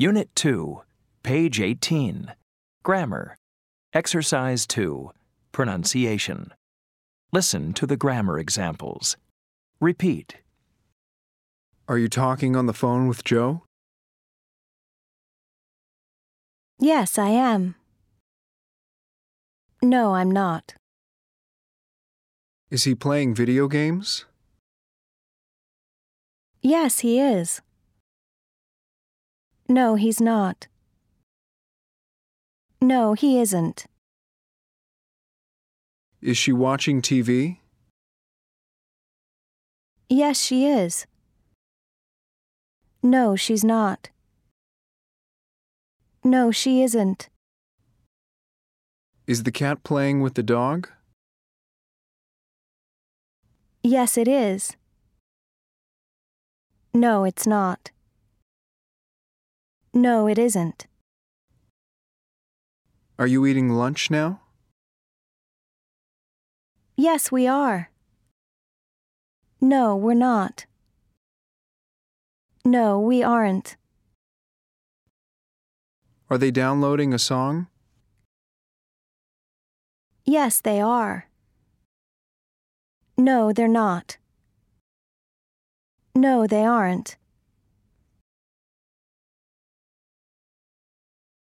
Unit 2, page 18. Grammar. Exercise 2. Pronunciation. Listen to the grammar examples. Repeat. Are you talking on the phone with Joe? Yes, I am. No, I'm not. Is he playing video games? Yes, he is. No, he's not. No, he isn't. Is she watching TV? Yes, she is. No, she's not. No, she isn't. Is the cat playing with the dog? Yes, it is. No, it's not. No, it isn't. Are you eating lunch now? Yes, we are. No, we're not. No, we aren't. Are they downloading a song? Yes, they are. No, they're not. No, they aren't.